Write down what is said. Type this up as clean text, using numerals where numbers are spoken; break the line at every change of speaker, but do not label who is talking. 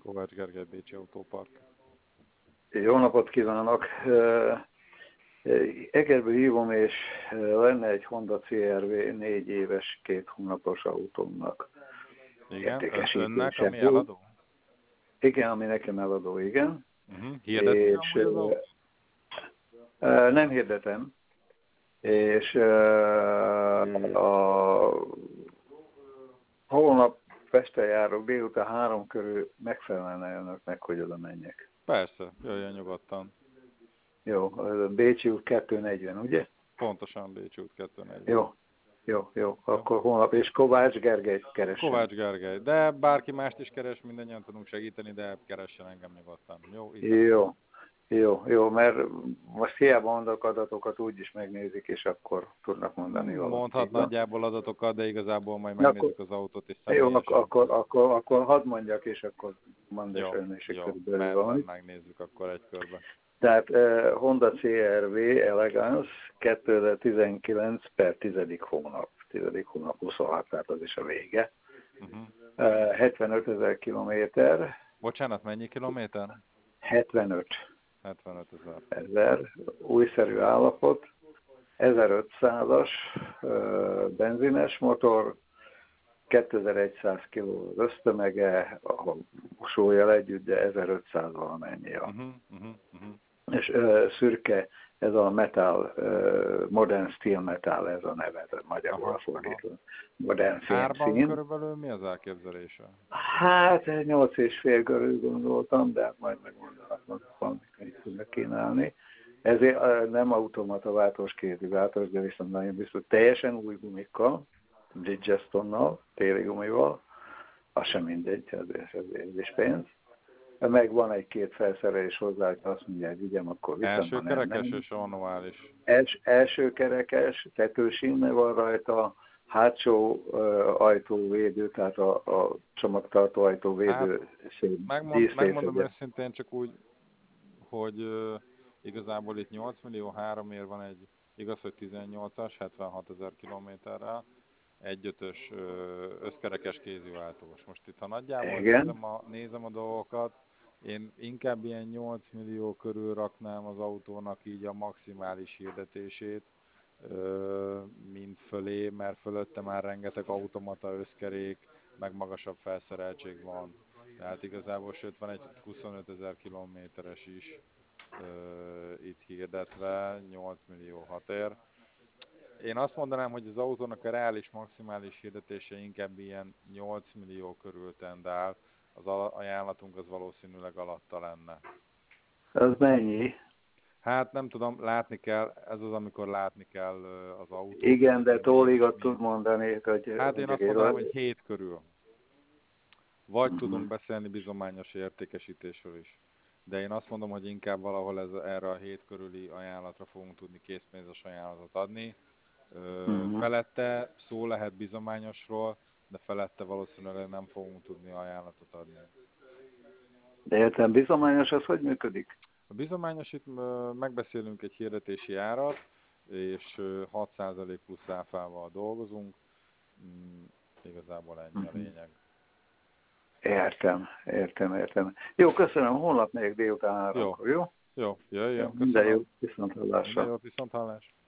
Kovács Gergely, Bécsi Autópark.
Jó napot kívánok! Egerből hívom, és lenne egy Honda CR-V 4 éves, 2 hónapos autómnak.
Igen, önnek, ami
volt.
eladó?
Igen, ami nekem eladó, igen.
Hirdeti
És
amúgy az autót?
nem hirdetem. És a holnap Pestre járok, délután 3 körül megfelelne önöknek, hogy oda menjek.
Persze, jöjjön nyugodtan.
Jó, Bécsi út 240, ugye?
Pontosan Bécsi út 240.
Jó. Akkor holnap, és Kovács Gergelyt keresem.
Kovács Gergely, de bárki mást is keres, mindannyian tudunk segíteni, de keressen engem nyugodtan.
Jó, mert most hiába mondok adatokat, úgyis megnézik, és akkor tudnak mondani valamit.
Mondhat nagyjából adatokat, de igazából majd
akkor,
megnézzük az autót, és
jó,
személyesen.
akkor hadd mondjak, és akkor mondd is ön, és körülbelül valamit.
Megnézzük akkor egy körben.
Tehát Honda CR-V Elegance 2019 per 10. hónap. 10. hónap 26, tehát az is a vége. 75 000 kilométer.
Bocsánat, mennyi kilométer?
75
000.
Újszerű állapot. 1500-as benzines motor, 2100 kg össztömege, a súlyjal együtt, de 1500 valamennyi. És szürke, ez a metal, modern steel metal, ez a neve, magyarul fordítva. Modern
árban körülbelül mi az elképzelése?
Hát 8,5 körül gondoltam, de majd megmondanak, valamit tudnak kínálni. Ezért nem automata váltós, kézi váltós, de viszont nagyon biztos, teljesen új gumikkal, Bridgestonnal, téli gumival, az sem mindegy, ez is pénz. Meg van egy-két felszerelés hozzá, hogy azt mondják, vigyem, akkor viszem.
Első kerekes és manuális?
Első kerekes, tetősínne van rajta, hátsó ajtóvédő, tehát a csomagtartó ajtóvédő.
Hát, megmondom őszintén csak úgy, hogy igazából itt 8 millió 3-ért van egy, igaz, hogy 18-as, 76 000 kilométerrel, 1.5-ös összkerekes kéziváltós. Most itt, ha nagyjából nézem a dolgokat, én inkább ilyen 8 millió körül raknám az autónak így a maximális hirdetését, mint fölé, mert fölötte már rengeteg automata, összkerék, meg magasabb felszereltség van. Tehát igazából, sőt van egy 25 000 kilométeres is itt hirdetve, 8 millió 6-ért. Én azt mondanám, hogy az autónak a reális maximális hirdetése inkább ilyen 8 millió körül tendál, az ajánlatunk az valószínűleg alatta lenne.
Ez mennyi?
Hát nem tudom, látni kell, ez az, amikor látni kell az autót.
Igen, de tóligat tud mondani, hogy...
Hát én azt mondanám, hogy 7 körül. Vagy tudunk beszélni bizományos értékesítésről is. De én azt mondom, hogy inkább valahol erre a 7 körüli ajánlatra fogunk tudni készpénzes ajánlatot adni. Felette szó lehet bizományosról, de felette valószínűleg nem fogunk tudni ajánlatot adni.
De értem, bizományos az hogy működik?
A bizományos, itt megbeszélünk egy hirdetési árat, és 6% plusz áfával dolgozunk. Igazából ennyi a lényeg.
Értem. Jó, köszönöm, holnap még délután 3-kor, jó?
Jó, jöjjön,
köszönöm. Minden jó, viszonthallásra.
Minden jó, viszonthallás.